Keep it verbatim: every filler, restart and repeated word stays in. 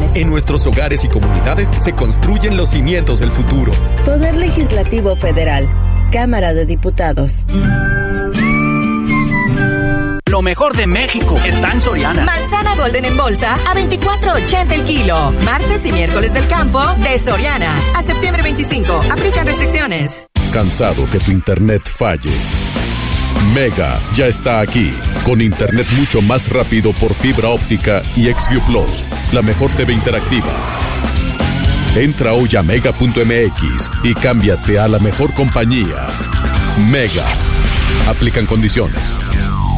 En nuestros hogares y comunidades se construyen los cimientos del futuro. Poder Legislativo Federal. Cámara de Diputados. Lo mejor de México está en Soriana. Manzana Golden en bolsa a veinticuatro ochenta el kilo. Martes y miércoles del campo de Soriana. A septiembre veinticinco. Aplican restricciones. ¿Cansado que tu internet falle? Mega ya está aquí, con internet mucho más rápido por fibra óptica y XView Plus, la mejor T V interactiva. Entra hoy a mega punto m x y cámbiate a la mejor compañía. Mega. Aplican condiciones.